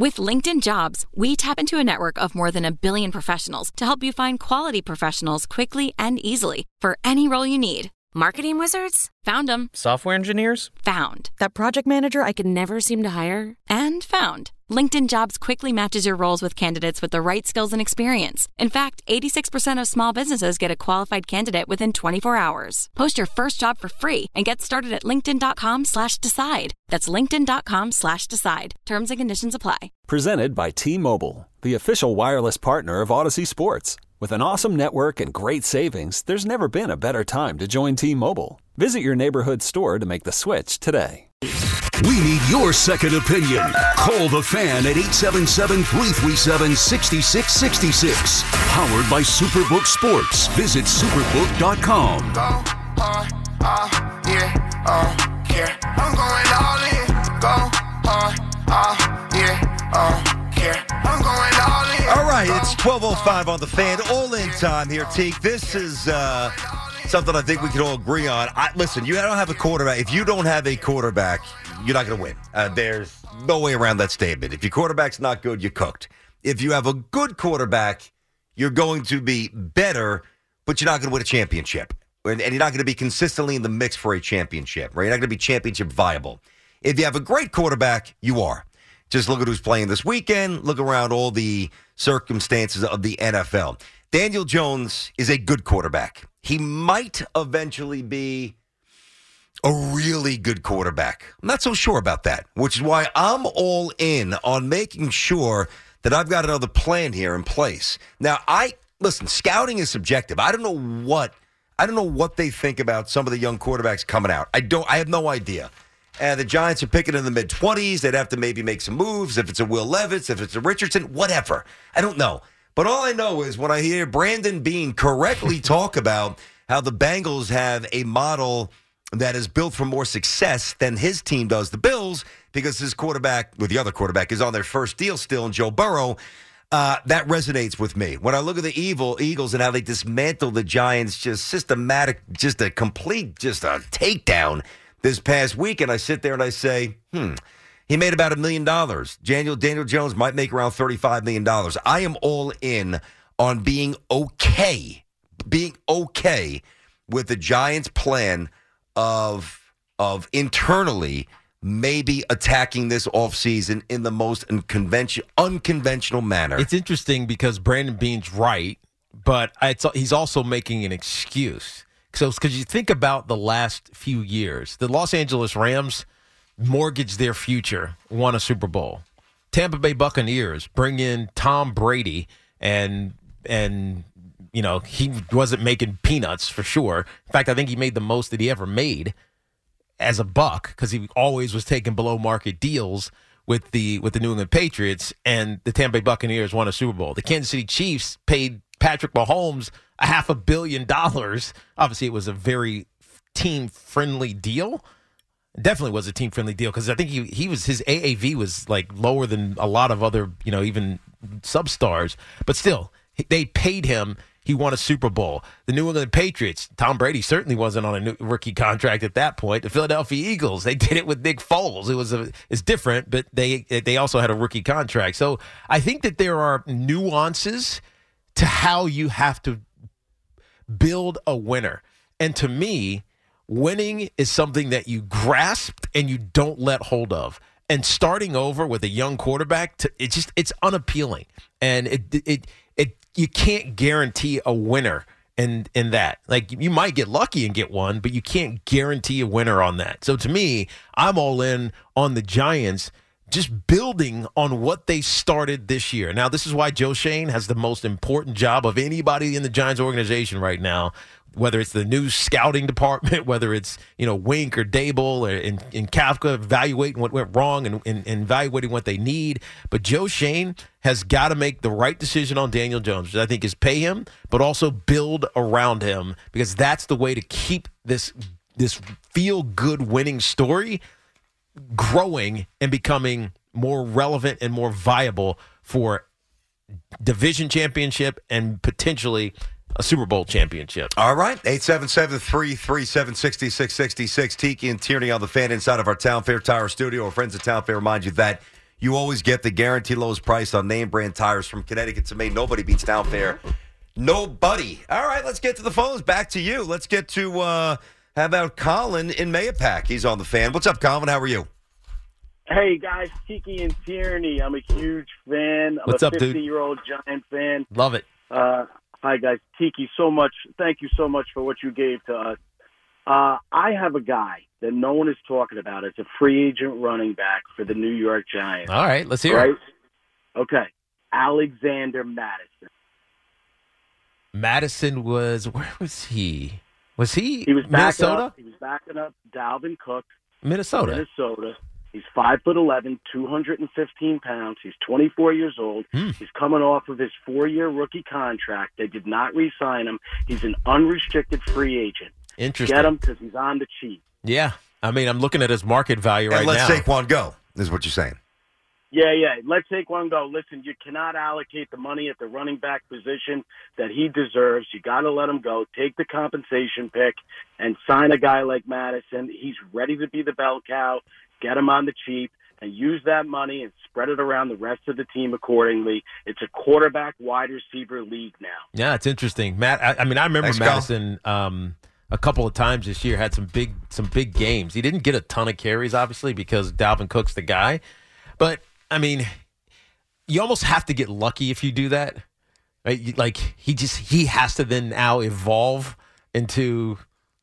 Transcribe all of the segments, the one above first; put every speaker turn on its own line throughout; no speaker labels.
With LinkedIn Jobs, we tap into a network of more than 1 billion professionals to help you find quality professionals quickly and easily for any role you need.
Marketing wizards?
Found them.
Software engineers?
Found.
That project manager I could never seem to hire?
And found. LinkedIn Jobs quickly matches your roles with candidates with the right skills and experience. In fact, 86% of small businesses get a qualified candidate within 24 hours. Post your first job for free and get started at linkedin.com/decide. That's linkedin.com/decide. Terms and conditions apply.
Presented by T-Mobile, the official wireless partner of Odyssey Sports. With an awesome network and great savings, there's never been a better time to join T-Mobile. Visit your neighborhood store to make the switch today.
We need your second opinion. Call the Fan at 877-337-6666. Powered by Superbook Sports. Visit superbook.com.
Go hard, yeah, care. I'm going all in. Go hard, yeah, care. I'm going all in.
All right, it's 12:05 on the Fan. All in time here, Teak. This is something I think we can all agree on. Listen, you don't have a quarterback. If you don't have a quarterback, you're not going to win. There's no way around that statement. If your quarterback's not good, you're cooked. If you have a good quarterback, you're going to be better, but you're not going to win a championship. And you're not going to be consistently in the mix for a championship, right? You're not going to be championship viable. If you have a great quarterback, you are. Just look at who's playing this weekend. Look around all the circumstances of the NFL. Daniel Jones is a good quarterback. He might eventually be a really good quarterback. I'm not so sure about that, which is why I'm all in on making sure that I've got another plan here in place. Now, listen, scouting is subjective. I don't know what they think about some of the young quarterbacks coming out. I have no idea. The Giants are picking in the mid-20s. They'd have to maybe make some moves. If it's a Will Levis, if it's a Richardson, whatever. I don't know. But all I know is when I hear Brandon Beane correctly talk about how the Bengals have a model that is built for more success than his team does, the Bills, because his quarterback, with the other quarterback, is on their first deal still, and Joe Burrow, that resonates with me. When I look at the Eagles and how they dismantle the Giants, just systematic, just a takedown this past week, and I sit there and I say, he made about $1 million. Daniel Jones might make around $35 million. I am all in on being okay with the Giants' plan of internally maybe attacking this offseason in the most unconventional manner.
It's interesting because Brandon Beane's right, but he's also making an excuse. So, because you think about the last few years, the Los Angeles Rams mortgaged their future, won a Super Bowl. Tampa Bay Buccaneers bring in Tom Brady, and you know, he wasn't making peanuts for sure. In fact, I think he made the most that he ever made as a Buck because he always was taking below market deals with the New England Patriots, and the Tampa Bay Buccaneers won a Super Bowl. The Kansas City Chiefs paid Patrick Mahomes $500 million. Obviously, it was a very team-friendly deal. It definitely was a team-friendly deal because I think his AAV was like lower than a lot of other, even substars. But still, they paid him. He won a Super Bowl. The New England Patriots, Tom Brady certainly wasn't on a new rookie contract at that point. The Philadelphia Eagles, they did it with Nick Foles. It's different, but they also had a rookie contract. So I think that there are nuances to how you have to build a winner. And to me, winning is something that you grasp and you don't let hold of. And starting over with a young quarterback, it's unappealing. And you can't guarantee a winner in that. Like, you might get lucky and get one, but you can't guarantee a winner on that. So to me, I'm all in on the Giants just building on what they started this year. Now, this is why Joe Schoen has the most important job of anybody in the Giants organization right now, whether it's the new scouting department, whether it's, Wink or Dable or in Kafka evaluating what went wrong and evaluating what they need. But Joe Schoen has got to make the right decision on Daniel Jones, which I think is pay him, but also build around him, because that's the way to keep this feel-good winning story growing and becoming more relevant and more viable for division championship and potentially a Super Bowl championship.
All right, 877-337-6666. Tiki and Tierney on the Fan inside of our Town Fair Tire studio. Our friends at Town Fair remind you that You always get the guaranteed lowest price on name brand tires from Connecticut to Maine. Nobody beats Down Fair. Nobody. All right, let's get to the phones. Back to you. Let's get to, how about Colin in Mayapack? He's on the fan. What's up, Colin? How are you?
Hey, guys, Tiki and Tierney. I'm a huge fan. I'm
What's
a
up, dude?
50-year-old Giant fan.
Love it.
Hi, guys. Tiki, thank you so much for what you gave to us. I have a guy that no one is talking about. It's a free agent running back for the New York Giants.
All right, let's hear it.
Okay. Alexander Madison.
Madison where was he? Was he
He was
Minnesota?
backing up Dalvin Cook.
Minnesota.
He's 5'11", 215 pounds. He's 24 years old. He's coming off of his 4-year rookie contract. They did not re-sign him. He's an unrestricted free agent.
Interesting.
Get him because he's on the cheap.
Yeah. I mean, I'm looking at his market value right
And let
now.
Saquon go, is what you're saying.
Yeah. Let Saquon go. Listen, you cannot allocate the money at the running back position that he deserves. You got to let him go. Take the compensation pick and sign a guy like Madison. He's ready to be the bell cow. Get him on the cheap and use that money and spread it around the rest of the team accordingly. It's a quarterback wide receiver league now.
Yeah, it's interesting. Matt, I remember
Thanks,
Madison a couple of times this year had some big games. He didn't get a ton of carries, obviously, because Dalvin Cook's the guy. But, I mean, you almost have to get lucky if you do that. Right? Like, he has to then now evolve into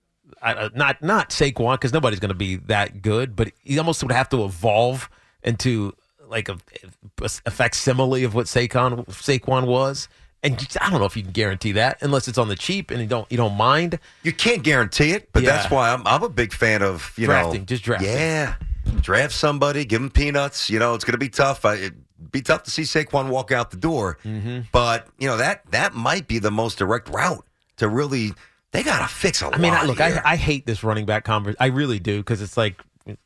not Saquon, because nobody's going to be that good, but he almost would have to evolve into like a facsimile of what Saquon was. And I don't know if you can guarantee that unless it's on the cheap and you don't mind.
You can't guarantee it, but that's why I'm a big fan of
drafting. Just drafting.
Yeah, draft somebody, give them peanuts. It's going to be tough. It'd be tough to see Saquon walk out the door, but that might be the most direct route to really. They got to fix a lot.
I mean, look,
here.
I hate this running back conversation. I really do, because it's like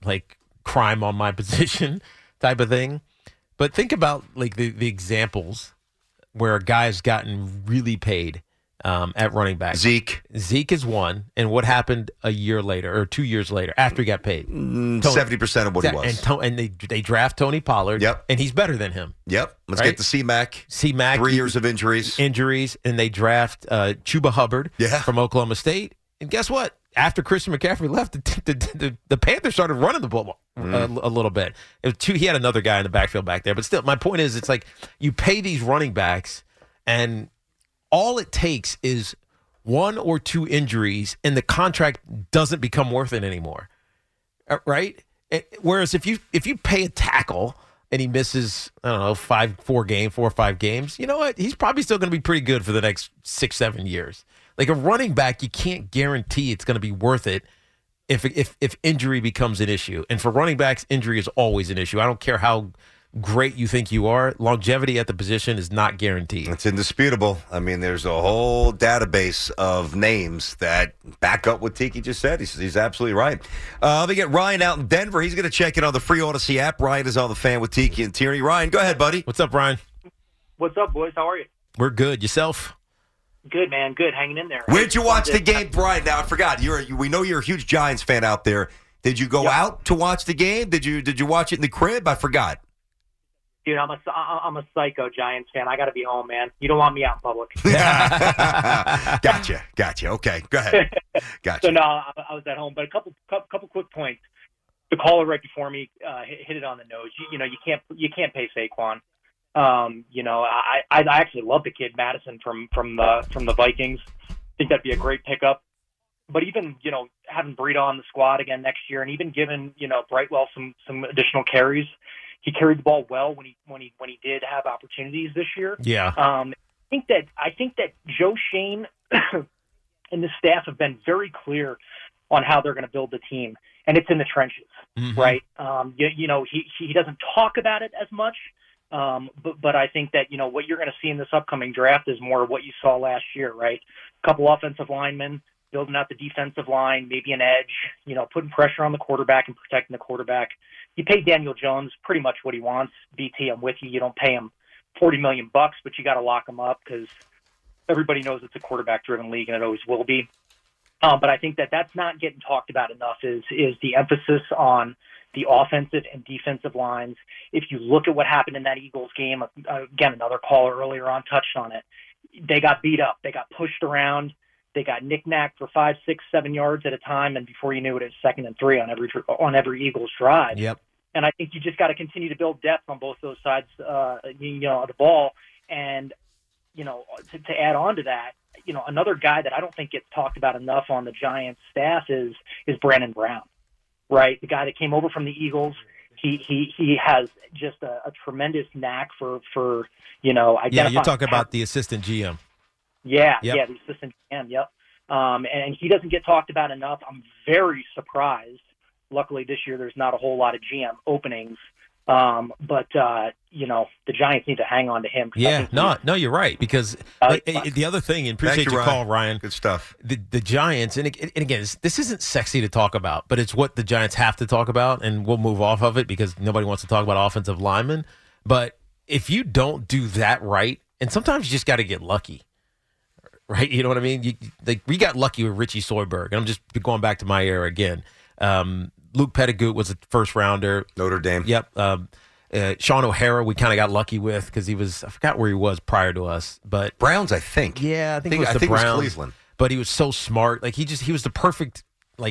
crime on my position type of thing. But think about like the examples where a guy's gotten really paid at running back.
Zeke
is one, and what happened a year later or 2 years later after he got paid?
70% of what he was.
And they draft Tony Pollard.
Yep.
And he's better than him.
Yep. Let's
Right?
get to C-Mac.
3
years of injuries,
and they draft Chuba Hubbard from Oklahoma State. And guess what? After Christian McCaffrey left, the Panthers started running the ball a little bit. He had another guy in the backfield back there. But still, my point is, it's like you pay these running backs, and all it takes is 1 or 2 injuries, and the contract doesn't become worth it anymore. Right? Whereas if you pay a tackle and he misses, I don't know, 4 or 5 games, you know what? He's probably still going to be pretty good for the next 6-7 years. Like a running back, you can't guarantee it's going to be worth it if injury becomes an issue. And for running backs, injury is always an issue. I don't care how great you think you are. Longevity at the position is not guaranteed.
It's indisputable. I mean, there's a whole database of names that back up what Tiki just said. He's absolutely right. Let me get Ryan out in Denver. He's going to check in on the free Odyssey app. Ryan is on the fan with Tiki and Tierney. Ryan, go ahead, buddy.
What's up, Ryan?
What's up, boys? How are you?
We're good. Yourself?
Good, man. Good. Hanging in there.
Where'd you watch the game, Brian? Now I forgot. We know you're a huge Giants fan out there. Did you go out to watch the game? Did you watch it in the crib? I forgot.
Dude, I'm a psycho Giants fan. I got to be home, man. You don't want me out in public.
Gotcha. Okay, go ahead. Gotcha.
So no, I was at home, but a couple quick points. The caller right before me hit it on the nose. You can't pay Saquon. I actually love the kid Madison from the Vikings. I think that'd be a great pickup. But even having Breida on the squad again next year, and even giving Brightwell some additional carries, he carried the ball well when he did have opportunities this year.
Yeah.
I think that Joe Shane and the staff have been very clear on how they're going to build the team, and it's in the trenches, right? He doesn't talk about it as much. But I think that, what you're going to see in this upcoming draft is more of what you saw last year, right? A couple offensive linemen, building out the defensive line, maybe an edge, putting pressure on the quarterback and protecting the quarterback. You pay Daniel Jones pretty much what he wants. BT, I'm with you. You don't pay him $40 million, but you got to lock him up because everybody knows it's a quarterback-driven league, and it always will be. But I think that that's not getting talked about enough is the emphasis on the offensive and defensive lines. If you look at what happened in that Eagles game, again, another caller earlier on touched on it. They got beat up. They got pushed around. They got knick-knacked for 5, 6, 7 yards at a time, and before you knew it, it's 2nd and 3 on every Eagles drive.
Yep.
And I think you just got to continue to build depth on both those sides, of the ball. And to add on to that, another guy that I don't think gets talked about enough on the Giants staff is Brandon Brown, right? The guy that came over from the Eagles. He has just a tremendous knack for identifying.
Yeah, you're talking about the assistant GM.
Yeah,
Yep.
yeah, the assistant GM, yep. And he doesn't get talked about enough. I'm very surprised. Luckily, this year there's not a whole lot of GM openings. But the Giants need to hang on to him.
Yeah, no, you're right. Because the other thing, and appreciate your call, Ryan.
Good stuff.
The Giants, and again, this isn't sexy to talk about, but it's what the Giants have to talk about, and we'll move off of it because nobody wants to talk about offensive linemen. But if you don't do that right, and sometimes you just got to get lucky, right? You know what I mean? We got lucky with Richie Soyberg, and I'm just going back to my era again. Luke Pettigrew was a first-rounder.
Notre Dame.
Yep. Sean O'Hara, we kind of got lucky with because I forgot where he was prior to us. But
Browns, I think.
Yeah, I think it was the Browns.
It was Cleveland.
But he was so smart. Like, he was the perfect,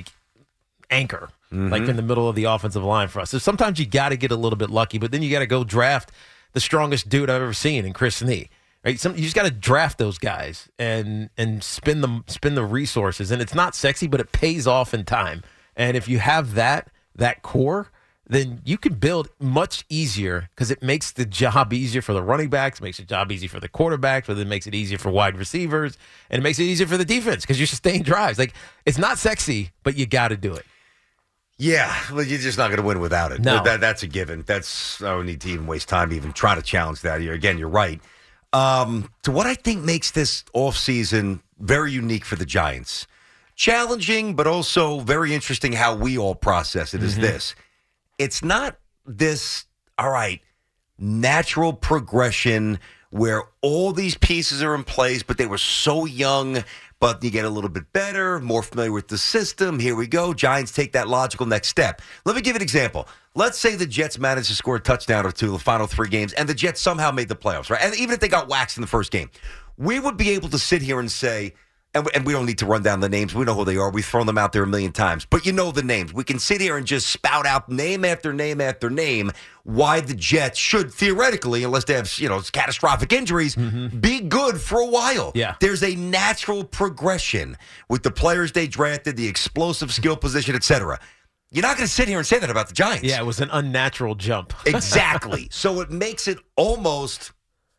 anchor, in the middle of the offensive line for us. So sometimes you got to get a little bit lucky, but then you got to go draft the strongest dude I've ever seen in Chris Snee. Right? You just got to draft those guys and spend the resources. And it's not sexy, but it pays off in time. And if you have that core, then you can build much easier because it makes the job easier for the running backs, makes the job easy for the quarterbacks, but it makes it easier for wide receivers, and it makes it easier for the defense because you're sustaining drives. It's not sexy, but you got to do it.
Yeah, well, you're just not going to win without it.
No.
That's a given. I don't need to even waste time to even try to challenge that. Again, you're right. To what I think makes this offseason very unique for the Giants, challenging, but also very interesting how we all process it is this. It's not this, all right, natural progression where all these pieces are in place, but they were so young, but you get a little bit better, more familiar with the system. Here we go. Giants take that logical next step. Let me give you an example. Let's say the Jets managed to score a touchdown or two in the final 3 games, and the Jets somehow made the playoffs, right? And even if they got waxed in the first game, we would be able to sit here and say, and we don't need to run down the names. We know who they are. We've thrown them out there a million times. But you know the names. We can sit here and just spout out name after name after name why the Jets should theoretically, unless they have catastrophic injuries, be good for a while.
Yeah.
There's a natural progression with the players they drafted, the explosive skill position, etc. You're not going to sit here and say that about the Giants.
Yeah, it was an unnatural jump.
Exactly. So it makes it almost...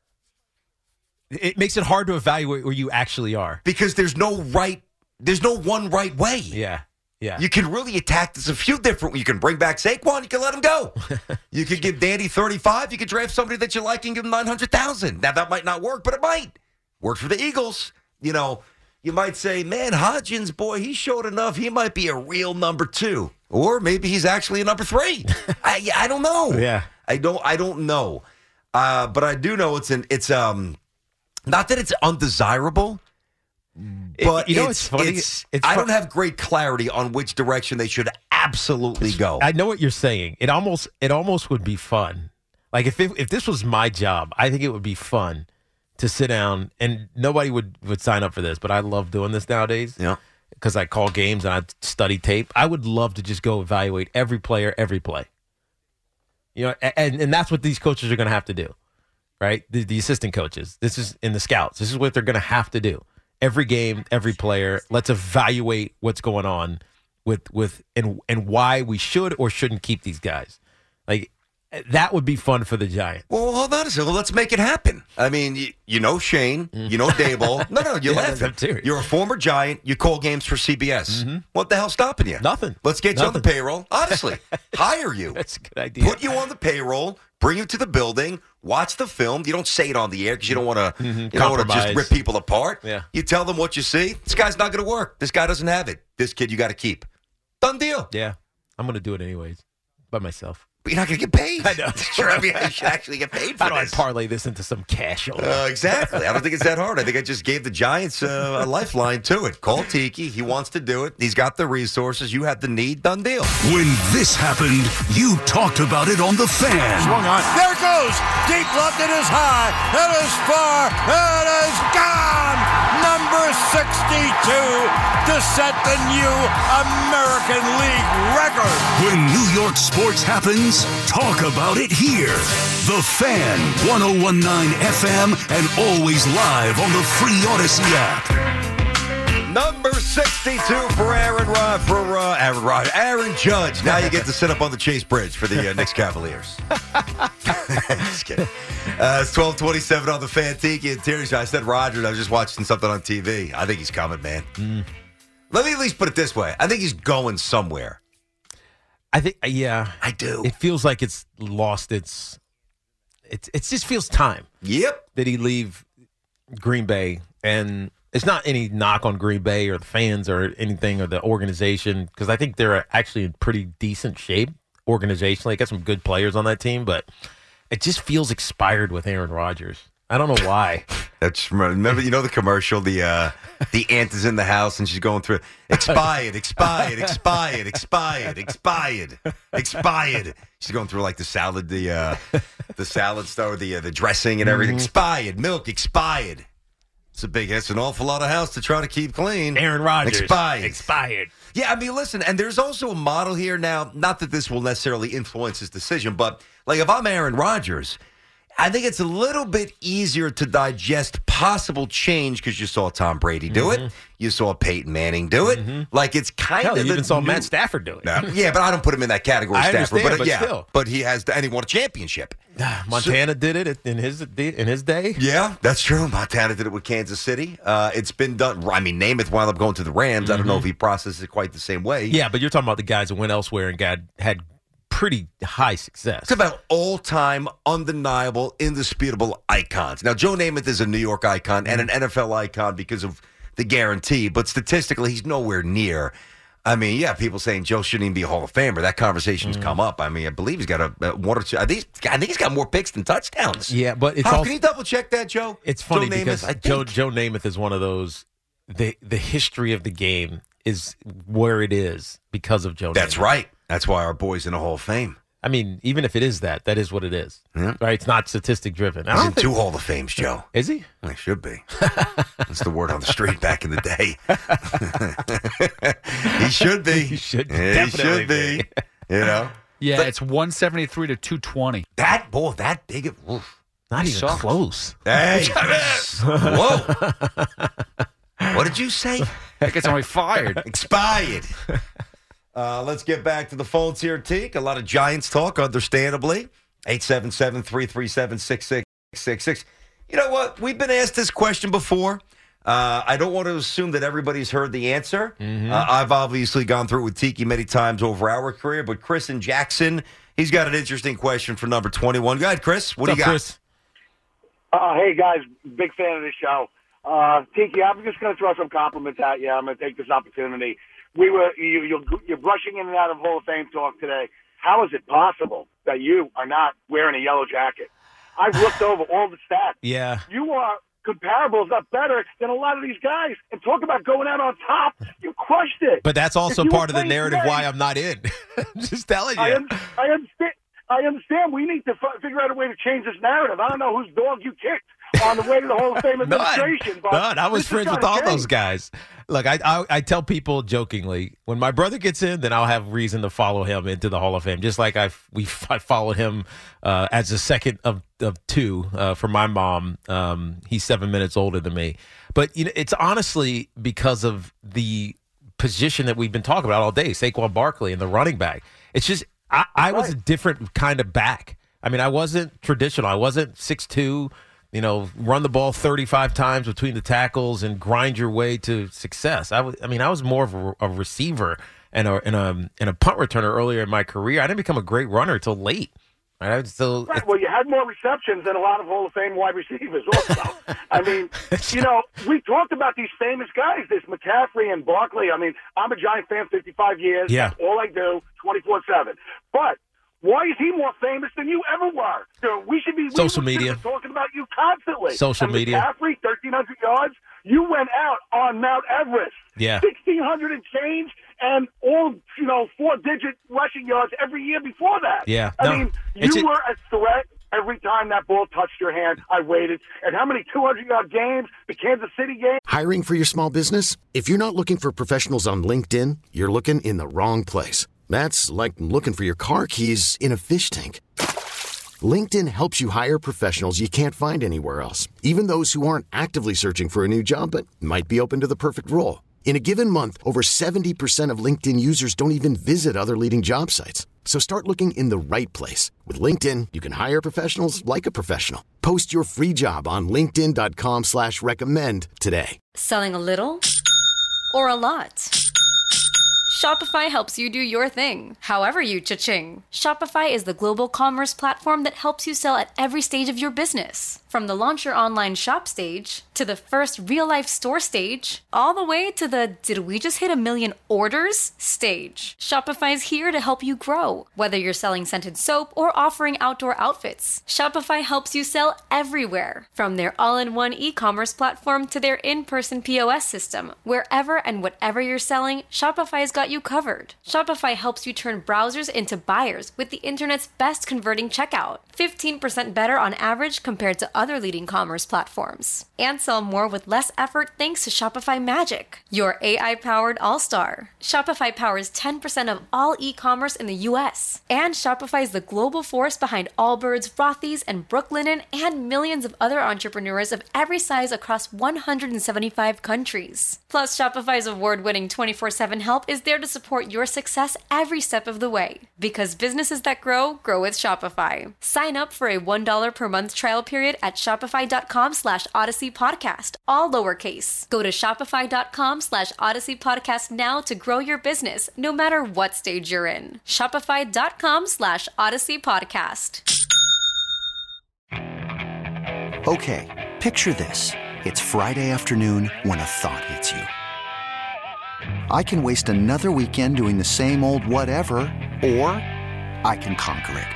It makes it hard to evaluate where you actually are.
Because there's no one right way.
Yeah.
You can really attack this a few different ways. You can bring back Saquon, you can let him go. You could give Danny 35, you could draft somebody that you like and give him $900,000. Now that might not work, but it might. Work for the Eagles. You might say, man, Hodgins, boy, he showed enough. He might be a real number 2. Or maybe he's actually a number 3. I don't know.
Yeah.
I don't know. But I do know it's not that it's undesirable, but
it's funny.
I don't have great clarity on which direction they should absolutely go.
I know what you're saying. It almost would be fun. Like if this was my job, I think it would be fun to sit down, and nobody would sign up for this, but I love doing this nowadays.
Yeah.
Because I call games and I study tape. I would love to just go evaluate every player, every play. And that's what these coaches are going to have to do. Right? The assistant coaches. This is in the scouts. This is what they're going to have to do. Every game, every player. Let's evaluate what's going on and why we should or shouldn't keep these guys. That would be fun for the Giants.
Well, hold on a second. Let's make it happen. I mean, you know Shane. You know Daboll. No, you're laughing. You're a former Giant. You call games for CBS. What the hell's stopping you?
Nothing.
Let's get you on the payroll. Honestly, hire you.
That's a good idea.
Put you on the payroll. Bring you to the building. Watch the film. You don't say it on the air because you don't want to just rip people apart.
Yeah.
You tell them what you see. This guy's not going to work. This guy doesn't have it. This kid you got to keep. Done deal.
Yeah. I'm going to do it anyways by myself.
But you're not going to get paid.
I know.
Sure, I mean, I should actually get paid for
How do I
this.
parlay this into some cash?
Exactly. I don't think it's that hard. I think I just gave the Giants a lifeline to it. Call Tiki. He wants to do it. He's got the resources. You have the need. Done deal.
When this happened, you talked about it on The Fan.
Swung on. There it goes. Deep left. It is high. It is far. It is gone. Number 62 to set the new American League record.
When New York sports happens, talk about it here. The Fan, 101.9 FM, and always live on the free Odyssey app.
Number 62 for Aaron Judge. Now you get to sit up on the Chase Bridge for the Knicks Cavaliers. Just kidding. It's 12:27 on the Fan. Tiki and Terry. I said Roger. I was just watching something on TV. I think he's coming, man. Let me at least put it this way. I think he's going somewhere.
I think, yeah.
I do.
It feels like it's lost its it just feels time.
Yep.
Did he leave Green Bay? And it's not any knock on Green Bay or the fans or anything or the organization, because I think they're actually in pretty decent shape organizationally. Got some good players on that team, but it just feels expired with Aaron Rodgers. I don't know why.
Remember, the commercial, the aunt is in the house and she's going through expired. She's going through like the salad, the salad store, the dressing and everything. Expired milk, expired. It's an awful lot of house to try to keep clean.
Aaron Rodgers
expired. Yeah, I mean, listen, and there's also a model here now. Not that this will necessarily influence his decision, but like if I'm Aaron Rodgers, I think it's a little bit easier to digest possible change because you saw Tom Brady do it. You saw Peyton Manning do it. Like it's kind of
you even saw Matt Stafford do it.
Yeah, but I don't put him in that category.
I
Stafford,
understand,
but
but
yeah,
still.
but he has, and he won a championship.
Montana did it in his day.
Yeah, that's true. Montana did it with Kansas City. It's been done. I mean, Namath wound up going to the Rams. I don't know if he processed it quite the same way.
Yeah, but you're talking about the guys that went elsewhere and had pretty high success.
It's about all-time, undeniable, indisputable icons. Now, Joe Namath is a New York icon and an NFL icon because of the guarantee, but statistically, he's nowhere near. I mean, yeah, people saying Joe shouldn't even be a Hall of Famer. That conversation's come up. I mean, I believe he's got a one or two. I think he's got more picks than touchdowns.
Yeah, but it's
can you double-check that, Joe?
It's funny
Joe
because
Namath,
Joe Namath is one of those. The history of the game is where it is because of Joe Namath.
That's right. That's why our boy's in the Hall of Fame.
I mean, even if it is that is what it is.
Yeah.
Right? It's not statistic driven.
He's in 2 Hall of Fames, Joe.
Is he?
Well, he should be. That's the word on the street back in the day. He should be.
He should
definitely be. You know?
Yeah, but it's 173 to 220.
That big of
not even close.
Hey. Whoa. What did you say?
That gets only fired.
Expired. Let's get back to the phones here, Teak. A lot of Giants talk, understandably. 877-337-6666. You know what? We've been asked this question before. I don't want to assume that everybody's heard the answer. I've obviously gone through it with Tiki many times over our career, but Chris in Jackson, he's got an interesting question for number 21. Go ahead, Chris. What do you got?
Chris?
Hey, guys. Big fan of the show. Tiki, I'm just going to throw some compliments at you. I'm going to take this opportunity. You're brushing in and out of Hall of Fame talk today. How is it possible that you are not wearing a yellow jacket? I've looked over all the stats.
Yeah.
You are comparable, if not better, than a lot of these guys. And talk about going out on top. You crushed it.
But that's also part of the narrative why I'm not in. Just telling you.
I understand. We need to figure out a way to change this narrative. I don't know whose dog you kicked on the way to the Hall of Fame administration.
None. I was friends with all those guys. Look, I tell people jokingly, when my brother gets in, then I'll have reason to follow him into the Hall of Fame. Just like I followed him as the second of 2 for my mom. He's 7 minutes older than me. But it's honestly because of the position that we've been talking about all day, Saquon Barkley and the running back. It's just I was a different kind of back. I mean, I wasn't traditional. I wasn't 6'2", run the ball 35 times between the tackles and grind your way to success. I was more of a receiver and a punt returner earlier in my career. I didn't become a great runner until late. Right?
Well, you had more receptions than a lot of Hall of Fame wide receivers also. I mean, we talked about these famous guys, this McCaffrey and Barkley. I mean, I'm a Giant fan, 55 years.
Yeah.
That's all I do, 24/7. But
Why is he more famous than you ever were? So we should be
Social media.
Talking about you constantly.
Social media.
McCaffrey, 1,300 yards. You went out on Mount Everest.
Yeah.
1,600 and change, and all 4-digit rushing yards every year before that.
Yeah.
I mean, you were a threat. Every time that ball touched your hand, I waited. And how many 200-yard games? The Kansas City game?
Hiring for your small business? If you're not looking for professionals on LinkedIn, you're looking in the wrong place. That's like looking for your car keys in a fish tank. LinkedIn helps you hire professionals you can't find anywhere else, even those who aren't actively searching for a new job but might be open to the perfect role. In a given month, over 70% of LinkedIn users don't even visit other leading job sites. So start looking in the right place. With LinkedIn, you can hire professionals like a professional. Post your free job on linkedin.com/recommend today.
Selling a little or a lot? Shopify helps you do your thing, however you cha-ching. Shopify is the global commerce platform that helps you sell at every stage of your business. From the launch your online shop stage, to the first real-life store stage, all the way to the did we just hit 1 million orders stage. Shopify's here to help you grow. Whether you're selling scented soap or offering outdoor outfits, Shopify helps you sell everywhere. From their all-in-one e-commerce platform to their in-person POS system, wherever and whatever you're selling, Shopify's got you covered. Shopify helps you turn browsers into buyers with the internet's best converting checkout. 15% better on average compared to other leading commerce platforms. And sell more with less effort thanks to Shopify Magic, your AI-powered all-star. Shopify powers 10% of all e-commerce in the U.S. And Shopify is the global force behind Allbirds, Rothy's, and Brooklinen, and millions of other entrepreneurs of every size across 175 countries. Plus, Shopify's award-winning 24/7 help is there to support your success every step of the way. Because businesses that grow, grow with Shopify. Sign up for a $1 per month trial period at shopify.com/Odyssey Podcast, all lowercase. Go to shopify.com/Odyssey Podcast now to grow your business, no matter what stage you're in. Shopify.com/Odyssey Podcast.
Okay, picture this. It's Friday afternoon when a thought hits you. I can waste another weekend doing the same old whatever, or I can conquer it.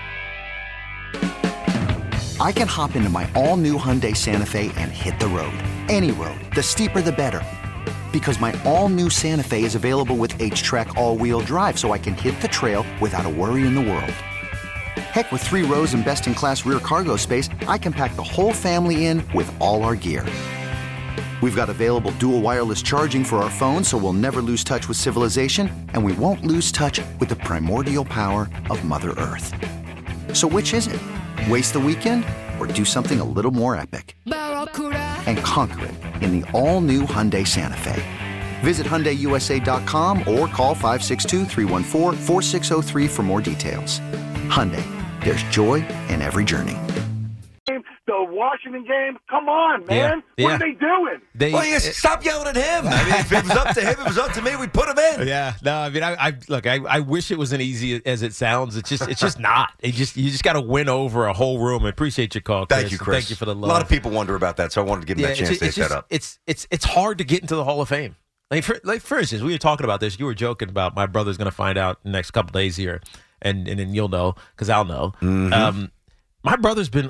I can hop into my all-new Hyundai Santa Fe and hit the road. Any road. The steeper, the better. Because my all-new Santa Fe is available with H-Track all-wheel drive, so I can hit the trail without a worry in the world. Heck, with 3 rows and best-in-class rear cargo space, I can pack the whole family in with all our gear. We've got available dual wireless charging for our phones, so we'll never lose touch with civilization, and we won't lose touch with the primordial power of Mother Earth. So which is it? Waste the weekend or do something a little more epic? And conquer it in the all-new Hyundai Santa Fe. Visit HyundaiUSA.com or call 562-314-4603 for more details. Hyundai, there's joy in every journey.
The Washington game, come on, man.
Yeah.
What are they doing?
Stop yelling at him. I mean, if it was up to him, if it was up to me, we'd put him in.
Yeah, no, I mean, I wish it was as easy as it sounds. It's just not. You just got to win over a whole room. I appreciate your call, Chris.
Thank you, Chris.
Thank you for the love.
A lot of people wonder about that, so I wanted to give them that chance to hit that up.
It's hard to get into the Hall of Fame. For instance, we were talking about this. You were joking about my brother's going to find out in the next couple days here, and then you'll know because I'll know.
Mm-hmm.
My brother's been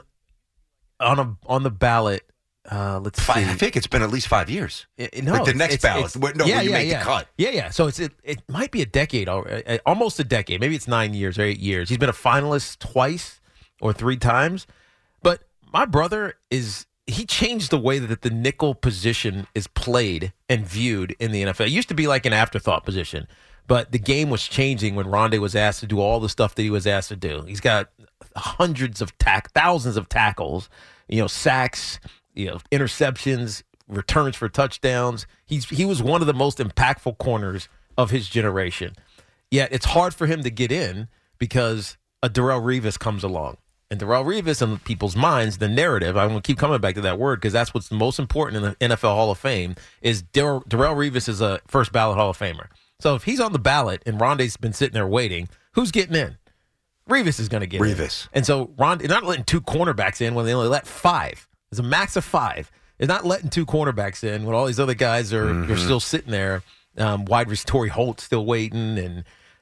on the ballot. Let's see.
I think it's been at least 5 years.
No,
like the next ballot. When you make the cut.
Yeah. So it might be a decade, almost a decade. Maybe it's 9 years or 8 years. He's been a finalist twice or 3 times. But my brother he changed the way that the nickel position is played and viewed in the NFL. It used to be like an afterthought position, but the game was changing when Rondé was asked to do all the stuff that he was asked to do. He's got thousands of tackles, sacks, interceptions, returns for touchdowns. He was one of the most impactful corners of his generation. Yet it's hard for him to get in because a Darrelle Revis comes along. And Darrelle Revis, in people's minds, the narrative, I'm going to keep coming back to that word because that's what's most important in the NFL Hall of Fame, is Darrelle Revis is a first ballot Hall of Famer. So if he's on the ballot and Rondé's been sitting there waiting, who's getting in? Revis is going to get in. And so they're not letting 2 cornerbacks in when they only let 5. There's a max of 5. They're not letting 2 cornerbacks in when all these other guys are still sitting there. Torrey Holt still waiting, and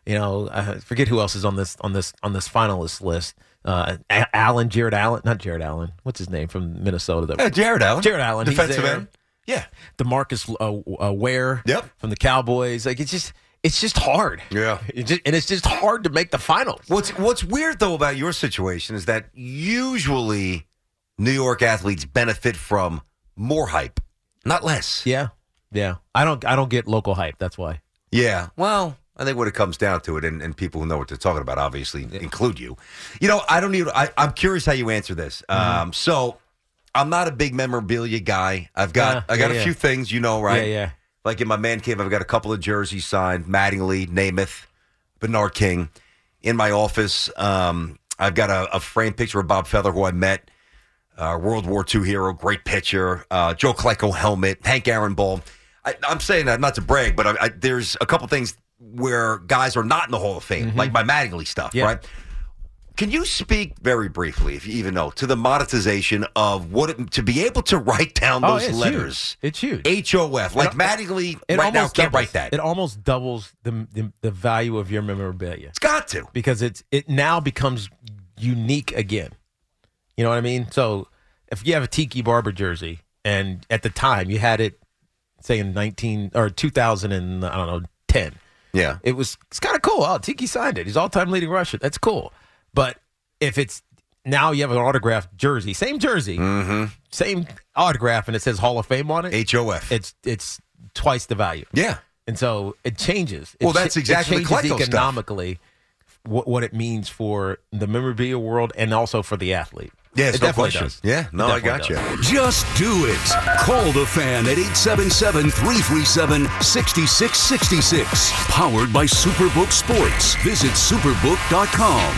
I forget who else is on this finalist list. Jared Allen. What's his name from Minnesota?
Jared Allen.
Defensive
end. Yeah.
DeMarcus Ware.
Yep.
From the Cowboys. Like it's just hard.
Yeah.
It's just hard to make the finals.
What's weird though about your situation is that usually New York athletes benefit from more hype, not less.
Yeah. I don't get local hype. That's why.
Yeah. Well, I think when it comes down to it, and people who know what they're talking about obviously include you. I'm curious how you answer this. So I'm not a big memorabilia guy. I got a few things, right?
Yeah.
Like in my man cave, I've got a couple of jerseys signed: Mattingly, Namath, Bernard King. In my office, I've got a framed picture of Bob Feller, who I met, World War II hero, great pitcher, Joe Klecko helmet, Hank Aaron ball. I'm saying that not to brag, but there's a couple things where guys are not in the Hall of Fame, like my Mattingly stuff, right? Can you speak very briefly, if you even know, to the monetization of to be able to write down those letters?
It's huge.
HOF. Like Mattingly right now can't write that.
It almost doubles the value of your memorabilia.
It's got to.
Because it now becomes unique again. You know what I mean? So if you have a Tiki Barber jersey, and at the time you had it, say in 2010.
Yeah.
It's kind of cool. Oh, Tiki signed it. He's all-time leading rusher. That's cool. But if it's now you have an autographed jersey, same jersey, same autograph, and it says Hall of Fame on it.
HOF.
It's twice the value.
Yeah.
And so it changes.
That's exactly
it
Klecko
changes
stuff.
Economically what it means for the memorabilia world and also for the athlete.
Yeah,
it
no
definitely
question.
does.
Yeah, no, I got you.
Just do it. Call the Fan at 877-337-6666. Powered by Superbook Sports. Visit superbook.com.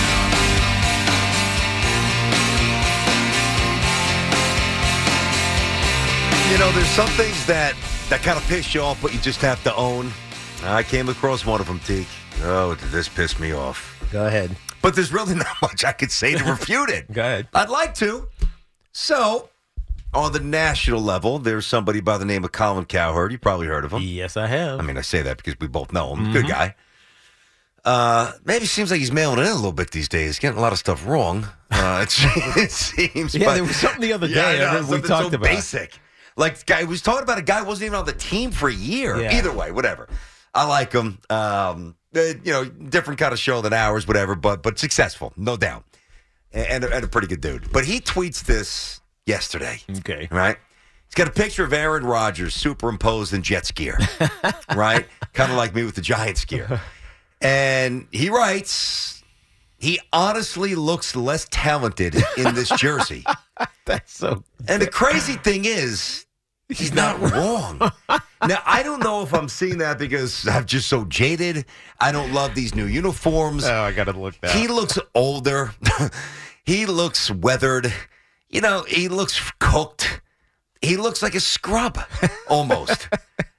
There's some things that kind of piss you off, but you just have to own. I came across one of them, Teak. Oh, did this piss me off?
Go ahead.
But there's really not much I could say to refute it.
Go ahead.
I'd like to. So, on the national level, there's somebody by the name of Colin Cowherd. You probably heard of him.
Yes, I have.
I mean, I say that because we both know him. Good guy. Maybe seems like he's mailing it in a little bit these days. Getting a lot of stuff wrong. It seems.
Yeah, there was something the other day we talked about.
Basic. Like, guy was talking about a guy who wasn't even on the team for a year.
Yeah.
Either way, whatever. I like him. Different kind of show than ours, whatever, but successful, no doubt. And a pretty good dude. But he tweets this yesterday.
Okay.
Right? He's got a picture of Aaron Rodgers superimposed in Jets gear. Right? Kind of like me with the Giants gear. And he writes, he honestly looks less talented in this jersey.
That's so.
And the crazy thing is, he's not wrong. Now, I don't know if I'm seeing that because I'm just so jaded. I don't love these new uniforms.
Oh, I got to look that.
He looks older. He looks weathered. He looks cooked. He looks like a scrub, almost.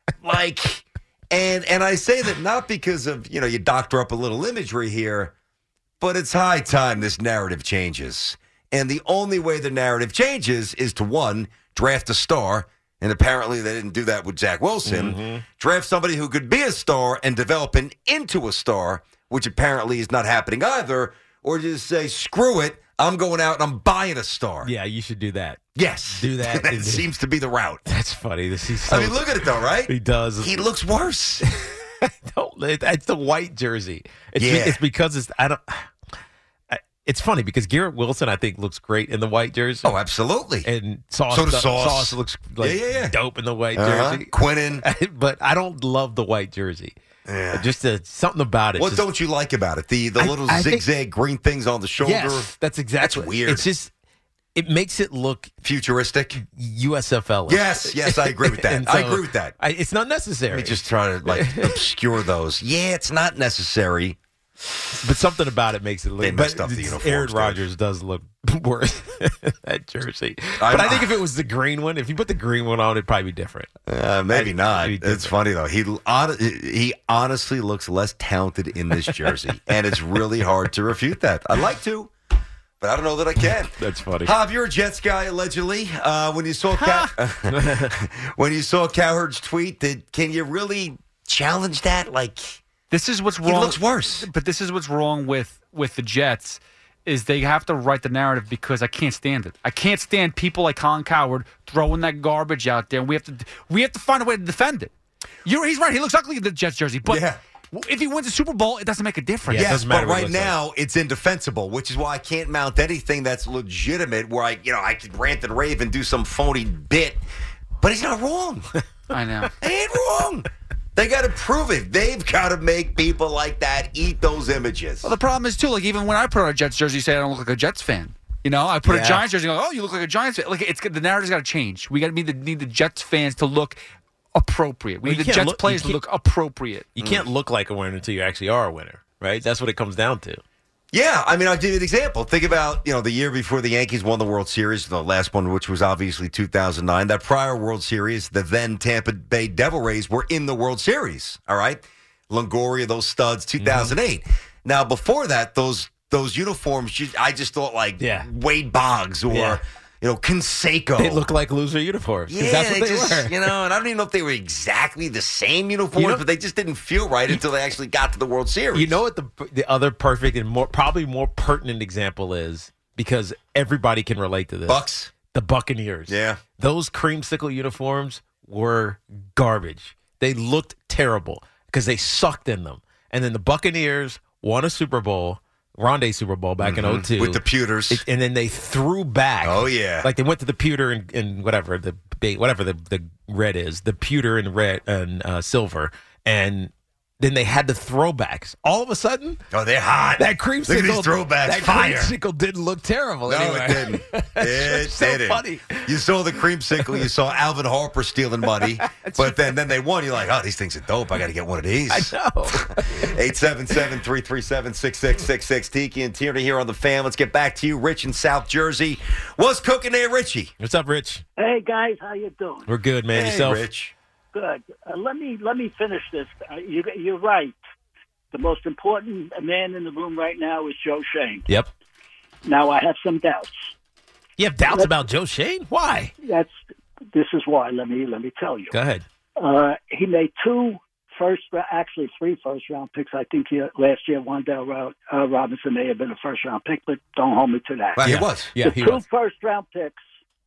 And I say that not because of, you doctor up a little imagery here, but it's high time this narrative changes. And the only way the narrative changes is to, one, draft a star. And apparently they didn't do that with Zach Wilson. Draft somebody who could be a star and develop him into a star, which apparently is not happening either. Or just say, screw it, I'm going out and I'm buying a star.
Yeah, you should do that.
Yes.
Do that.
That seems to be the route.
That's funny.
Look at it though, right?
He does.
He looks worse.
It's the white jersey.
It's
because it's funny because Garrett Wilson, I think, looks great in the white jersey.
Oh, absolutely.
And Sauce looks like dope in the white jersey.
Quinnen.
But I don't love the white jersey.
Yeah.
Just something about it.
What don't you like about it? The little zigzag green things on the shoulder?
Yes, that's exactly.
That's weird.
It's just, it makes it look
futuristic.
USFL.
Yes, I agree with that. I agree with that.
It's not necessary.
Let me just try to obscure those. Yeah, it's not necessary.
But something about it makes it look.
They messed up the uniforms.
Aaron Rodgers does look worse that jersey. But I think if it was the green one, if you put the green one on, it'd probably be different.
Maybe not. It's funny though. He honestly looks less talented in this jersey, and it's really hard to refute that. I'd like to, but I don't know that I can.
That's funny.
Hav, you're a Jets guy allegedly. When you saw Cowherd's tweet, can you really challenge that? Like,
This is what's wrong.
He looks worse.
But this is what's wrong with the Jets is they have to write the narrative because I can't stand it. I can't stand people like Colin Cowherd throwing that garbage out there. And we have to find a way to defend it. He's right. He looks ugly in the Jets jersey, but if he wins the Super Bowl, it doesn't make a difference.
Yes, but right now it's indefensible, which is why I can't mount anything that's legitimate. Where I could rant and rave and do some phony bit, but he's not wrong.
I know.
He ain't wrong. They got to prove it. They've got to make people like that eat those images.
Well, the problem is, too, like, even when I put on a Jets jersey, you say I don't look like a Jets fan. You know, I put a Giants jersey and go, oh, you look like a Giants fan. Like, the narrative's got to change. We need the Jets fans to look appropriate. We need the Jets players to look appropriate.
You can't look like a winner until you actually are a winner, right? That's what it comes down to.
Yeah, I mean, I'll give you an example. Think about, the year before the Yankees won the World Series, the last one, which was obviously 2009. That prior World Series, the then Tampa Bay Devil Rays were in the World Series, all right? Longoria, those studs, 2008. Now, before that, those uniforms, I just thought like Wade Boggs or... Canseco.
They look like loser uniforms.
Yeah,
that's what they were.
and I don't even know if they were exactly the same uniforms, but they just didn't feel right until they actually got to the World Series.
You know what the other perfect and probably more pertinent example is, because everybody can relate to this.
Bucks?
The Buccaneers.
Yeah.
Those creamsicle uniforms were garbage. They looked terrible because they sucked in them. And then the Buccaneers won a Super Bowl. Rondé Super Bowl back in 2002.
With the pewters.
And then they threw back.
Oh, yeah.
Like they went to the pewter and whatever the red is, the pewter and red and silver. And then they had the throwbacks. All of a sudden,
they're hot.
That creamsicle,
look at these throwbacks,
that
fire.
Creamsicle didn't look terrible.
No,
anyway.
it didn't. It didn't.
Funny.
You saw the creamsicle. You saw Alvin Harper stealing money. But then they won. You're like, oh, these things are dope. I got to get one of these.
I know.
877-337-6666. Tiki and Tierney here on The Fan. Let's get back to you, Rich in South Jersey. What's cooking there, Richie?
What's up, Rich?
Hey, guys. How you doing?
We're good, man.
Hey,
Yourself?
Rich.
Good. Let me finish this. You're right. The most important man in the room right now is Joe Schoen.
Yep.
Now, I have some doubts.
You have doubts about Joe Schoen? Why?
This is why. Let me tell you.
Go ahead.
He made three first-round picks. I think last year, Wan'Dale Robinson may have been a first-round pick, but don't hold me to that.
Well, he was.
Yeah,
the
he
two
was.
first-round picks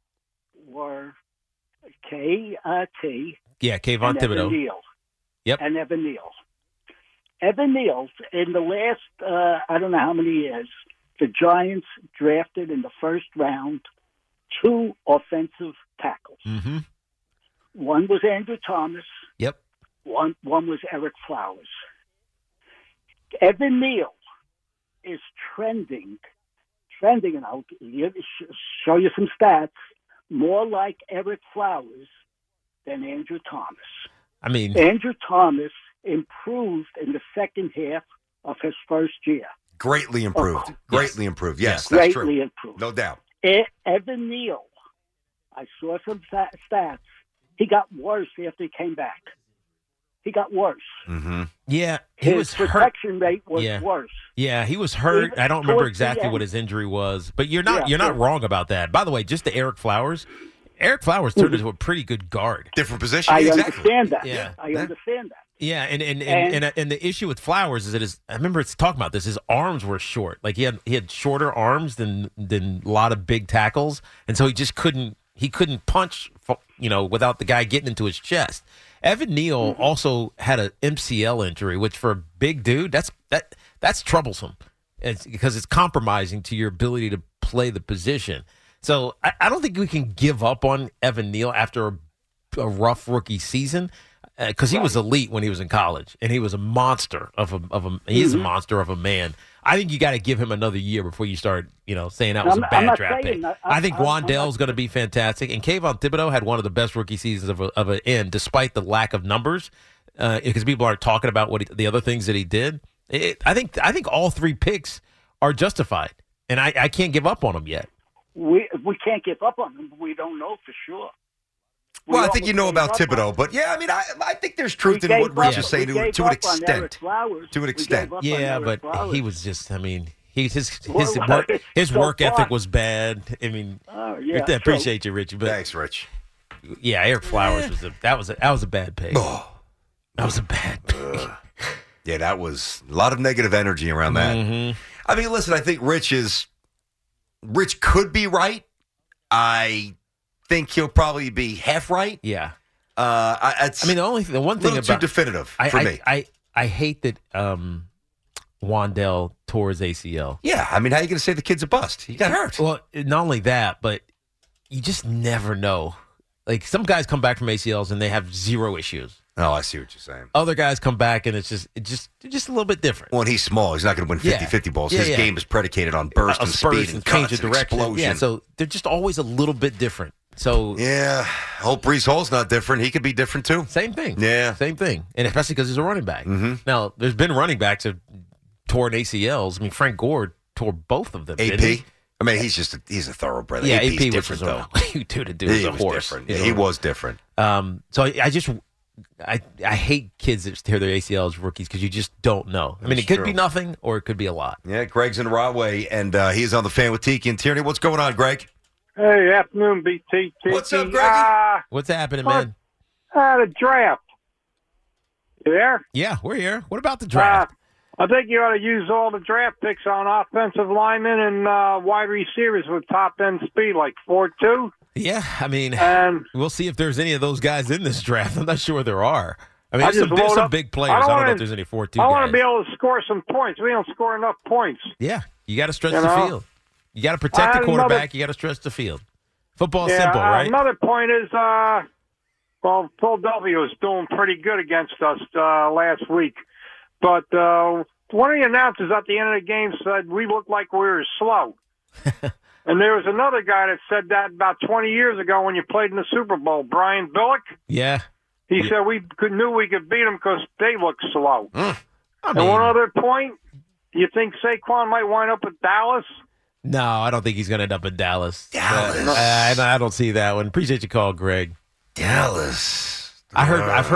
were K.T.
Yeah, Kayvon Thibodeau. Yep.
And Evan Neal. Evan Neal, in the last, I don't know how many years, the Giants drafted in the first round 2 offensive tackles.
Mm-hmm.
One was Andrew Thomas.
Yep.
One was Eric Flowers. Evan Neal is trending, and I'll show you some stats, more like Eric Flowers than Andrew Thomas.
I mean,
Andrew Thomas improved in the second half of his first year.
Greatly improved. Greatly improved. Yes,
greatly
that's true.
Improved.
No doubt.
Evan Neal, I saw some stats. He got worse after he came back. He got worse.
Mm-hmm.
Yeah, he was hurt.
His protection rate was worse.
Yeah, he was hurt. I don't remember exactly what his injury was, but you're not wrong about that. By the way, just to Eric Flowers turned into a pretty good guard.
Different position.
I understand that.
Yeah.
I understand that.
Yeah, and the issue with Flowers is that I remember talking about this. His arms were short. Like he had shorter arms than a lot of big tackles, and so he just couldn't punch, without the guy getting into his chest. Evan Neal also had an MCL injury, which for a big dude, that's troublesome. Because it's compromising to your ability to play the position. So I don't think we can give up on Evan Neal after a rough rookie season, because he was elite when he was in college, and he was a monster he is a monster of a man. I think you got to give him another year before you start, saying that was a bad draft pick. I think Wan'Dale's going to be fantastic, and Kayvon Thibodeau had one of the best rookie seasons of an end, despite the lack of numbers, because people aren't talking about the other things that he did. I think all 3 picks are justified, and I can't give up on them yet.
We can't give up on them, but we don't know for sure.
Well, I think you know about Thibodeau, but yeah, I mean, I think there's truth in what Rich is saying to an extent. To an extent.
Yeah, but he was just, his work ethic was bad. I mean, I appreciate you, Richie. But
thanks, Rich.
Yeah, Eric Flowers was a bad pick. That was a bad pick.
Yeah, that was a lot of negative energy around that.
Mm-hmm.
I mean, listen, I think Rich could be right. I think he'll probably be half right.
Yeah.
The
one thing
about too definitive for me.
I hate that Wandell tore his ACL.
Yeah, I mean, how are you going to say the kid's a bust? He got hurt.
Well, not only that, but you just never know. Like, some guys come back from ACLs and they have zero issues.
Oh, I see what you're saying.
Other guys come back and it's just a little bit different.
Well, and he's small. He's not going to win 50-50 balls. His game is predicated on burst and speed and
change
cuts
of direction.
and explosion.
Yeah, so they're just always a little bit different. So
yeah, hope Breece Hall's not different. He could be different too.
Same thing.
Yeah,
same thing. And especially because he's a running back.
Mm-hmm.
Now, there's been running backs that tore ACLs. I mean, Frank Gore tore both of them.
AP.
Didn't he?
I mean, he's a thoroughbread.
Yeah,
AP's
AP
different
was
though.
You do to do as a horse.
Different. Yeah, he was different.
So I hate kids that tear their ACLs rookies because you just don't know. I mean, it could be nothing or it could be a lot.
Yeah, Greg's in Rahway, and he's on the Fan with Tiki and Tierney. What's going on, Greg?
Hey, afternoon, BT.
What's up, Greg?
What's happening, man?
The draft. You there?
Yeah, we're here. What about the draft?
I think you ought to use all the draft picks on offensive linemen and wide receivers with top-end speed, like 4.2.
Yeah, I mean, we'll see if there's any of those guys in this draft. I'm not sure there are. I mean, there's some big players. I don't know if there's any 4.2 guys.
I want to be able to score some points. We don't score enough points.
Yeah, you got to stretch the field. You got to protect the quarterback. You got to stretch the field. Football's simple, right?
Another point is, Philadelphia was doing pretty good against us last week. But one of the announcers at the end of the game said we looked like we were slow. And there was another guy that said that about 20 years ago when you played in the Super Bowl, Brian Billick.
Yeah.
He said we knew we could beat them because they looked slow.
I
And
mean,
one other point, you think Saquon might wind up at Dallas?
no, I don't think he's going to end up in Dallas.
Dallas.
I don't see that one. Appreciate your call, Greg.
Dallas.
I've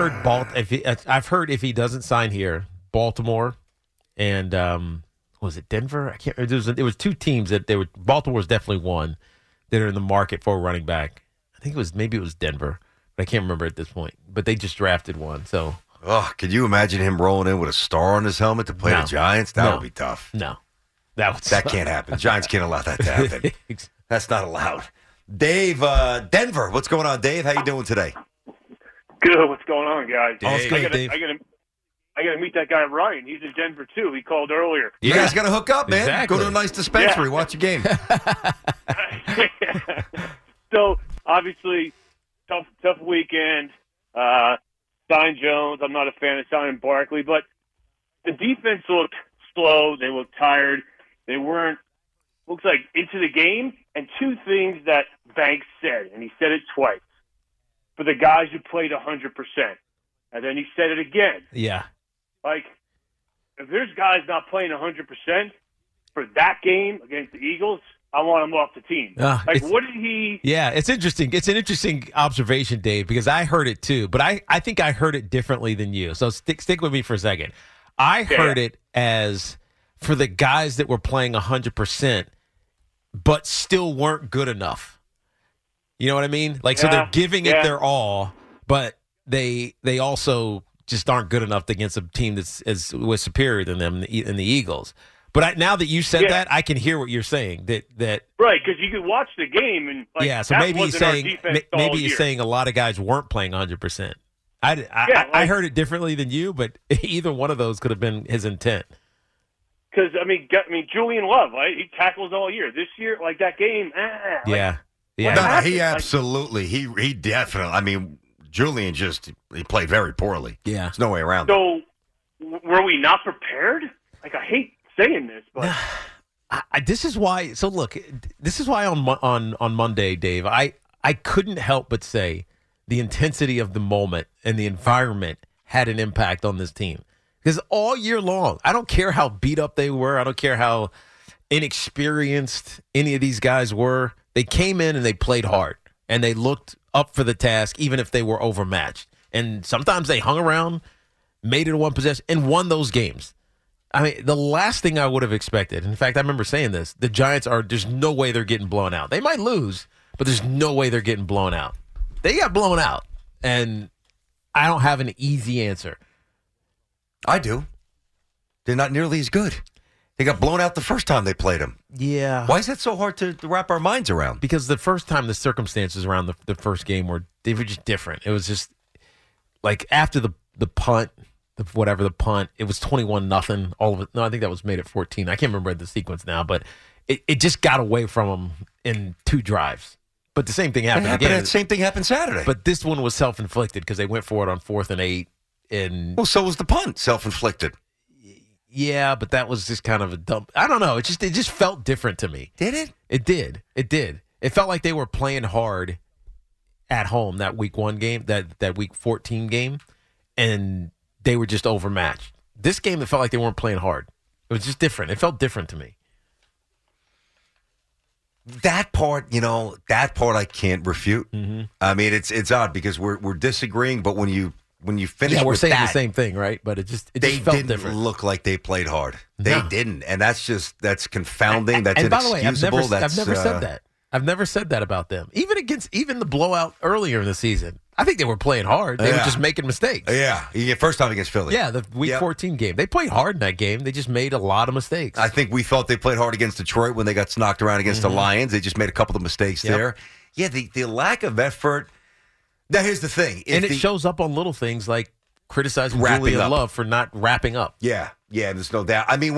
heard if he doesn't sign here, Baltimore and was it Denver? I can't. It was two teams that they were. Baltimore was definitely one that are in the market for a running back. I think maybe it was Denver, but I can't remember at this point. But they just drafted one. So,
could you imagine him rolling in with a star on his helmet to play the Giants? That would be tough.
No,
that can't happen. Giants can't allow that to happen. That's not allowed. Dave, Denver. What's going on, Dave? How you doing today?
Good. What's going on, guys?
Dave.
I got to meet that guy Ryan. He's in Denver too. He called earlier.
You guys got to hook up, man.
Exactly.
Go to a nice dispensary. Watch a game.
So obviously, tough weekend. Sign Jones. I'm not a fan of signing Barkley, but the defense looked slow. They looked tired. They weren't. Looks like into the game. And two things that Banks said, and he said it twice, for the guys who played 100%, and then he said it again.
Yeah.
Like, if there's guys not playing 100% for that game against the Eagles, I want them off the team. What did he...
Yeah, it's interesting. It's an interesting observation, Dave, because I heard it too, but I think I heard it differently than you. So stick with me for a second. I heard it as for the guys that were playing 100%, but still weren't good enough. You know what I mean? Like, so they're giving it their all, but they also just aren't good enough against a team was superior than them in the Eagles. But now that you said that, I can hear what you're saying. That
right, because you could watch the game and
so maybe he's saying a lot of guys weren't playing 100%. I heard it differently than you, but either one of those could have been his intent.
Because I mean, Julian Love, right? He tackles all year. This year, like that game,
No, he absolutely, he definitely. I mean, Julian he played very poorly.
Yeah,
there's no way around.
So, were we not prepared? Like, I hate saying this, but
this is why. So look, this is why on Monday, Dave, I couldn't help but say the intensity of the moment and the environment had an impact on this team. Because all year long, I don't care how beat up they were. I don't care how inexperienced any of these guys were. They came in and they played hard. And they looked up for the task, even if they were overmatched. And sometimes they hung around, made it a one possession, and won those games. I mean, the last thing I would have expected, in fact, I remember saying this, the Giants there's no way they're getting blown out. They might lose, but there's no way they're getting blown out. They got blown out. And I don't have an easy answer.
I do. They're not nearly as good. They got blown out the first time they played them.
Yeah.
Why is that so hard to wrap our minds around?
Because the first time the circumstances around the first game were just different. It was just like after the punt, the punt, it was 21-0. All of it. No, I think that was made at 14. I can't remember the sequence now, but it just got away from them in 2 drives. But the same thing happened again.
The same thing happened Saturday.
But this one was self-inflicted because they went for it on 4th and 8. And
well, so was the punt self-inflicted.
Yeah, but that was just kind of a dump. I don't know. It just felt different to me.
Did it?
It did. It did. It felt like they were playing hard at home that week 1 game, that week 14 game, and they were just overmatched. This game, it felt like they weren't playing hard. It was just different. It felt different to me.
That part I can't refute. Mm-hmm. I mean, it's odd because we're disagreeing, but when you finish,
we're
with
saying
that,
the same thing, right? But it just felt different.
They didn't look like they played hard. They didn't, and that's confounding. That's
and by the way, I've never said that. I've never said that about them. Even the blowout earlier in the season, I think they were playing hard. They were just making mistakes.
Yeah, first time against Philly.
Yeah, the week 14 game. They played hard in that game. They just made a lot of mistakes.
I think we thought they played hard against Detroit when they got knocked around against the Lions. They just made a couple of mistakes there. Yeah, the lack of effort. Now, here's the thing.
It shows up on little things like criticizing Julian Love for not wrapping up.
Yeah, there's no doubt. I mean,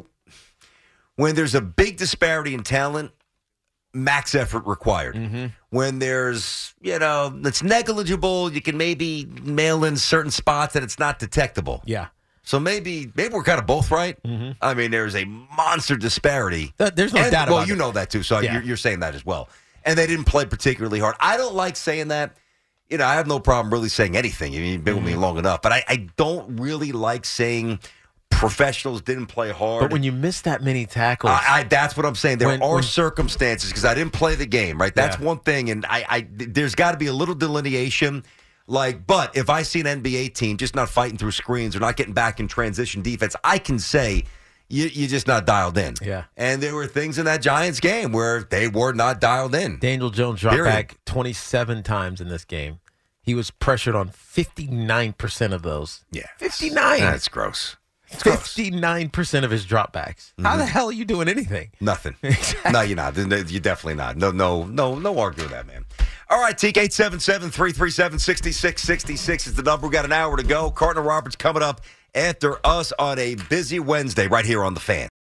when there's a big disparity in talent, max effort required. Mm-hmm. When there's, it's negligible, you can maybe mail in certain spots and it's not detectable.
Yeah.
So maybe we're kind of both right. Mm-hmm. I mean, there's a monster disparity.
There's no doubt about it.
Well, you know that too, so you're saying that as well. And they didn't play particularly hard. I don't like saying that. I have no problem really saying anything. You've been with me long enough. But I don't really like saying professionals didn't play hard.
But when you miss that many tackles.
That's what I'm saying. There are circumstances because I didn't play the game, right? That's one thing. And there's got to be a little delineation. But if I see an NBA team just not fighting through screens or not getting back in transition defense, I can say you're just not dialed in.
Yeah.
And there were things in that Giants game where they were not dialed in.
Daniel Jones dropped back 27 times in this game. He was pressured on 59% of those.
Yeah.
59.
That's gross.
59% of his dropbacks. Mm-hmm. How the hell are you doing anything?
Nothing. No, you're not. You're definitely not. No arguing that, man. All right, Teak, 877-337-6666 is the number. We got an hour to go. Carton Roberts coming up after us on a busy Wednesday right here on The Fan.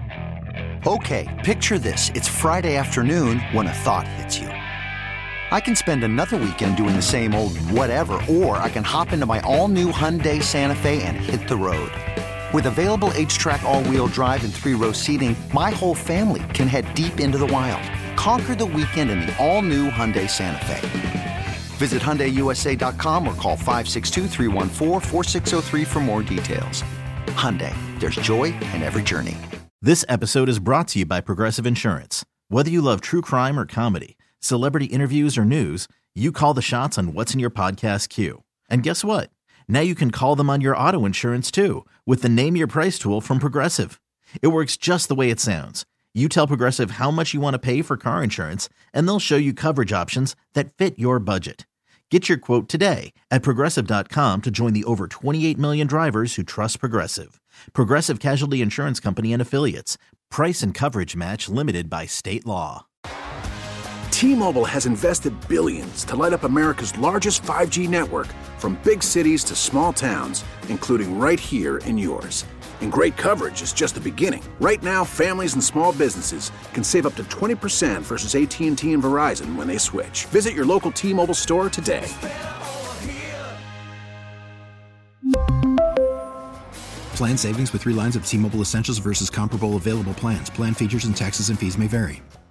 Okay, picture this. It's Friday afternoon when a thought hits you. I can spend another weekend doing the same old whatever, or I can hop into my all-new Hyundai Santa Fe and hit the road. With available H-Track all-wheel drive and 3-row seating, my whole family can head deep into the wild. Conquer the weekend in the all-new Hyundai Santa Fe. Visit HyundaiUSA.com or call 562-314-4603 for more details. Hyundai, there's joy in every journey.
This episode is brought to you by Progressive Insurance. Whether you love true crime or comedy, celebrity interviews or news, you call the shots on what's in your podcast queue. And guess what? Now you can call them on your auto insurance too with the Name Your Price tool from Progressive. It works just the way it sounds. You tell Progressive how much you want to pay for car insurance, and they'll show you coverage options that fit your budget. Get your quote today at Progressive.com to join the over 28 million drivers who trust Progressive. Progressive Casualty Insurance Company and Affiliates. Price and coverage match limited by state law.
T-Mobile has invested billions to light up America's largest 5G network, from big cities to small towns, including right here in yours. And great coverage is just the beginning. Right now, families and small businesses can save up to 20% versus AT&T and Verizon when they switch. Visit your local T-Mobile store today.
Plan savings with 3 lines of T-Mobile Essentials versus comparable available plans. Plan features and taxes and fees may vary.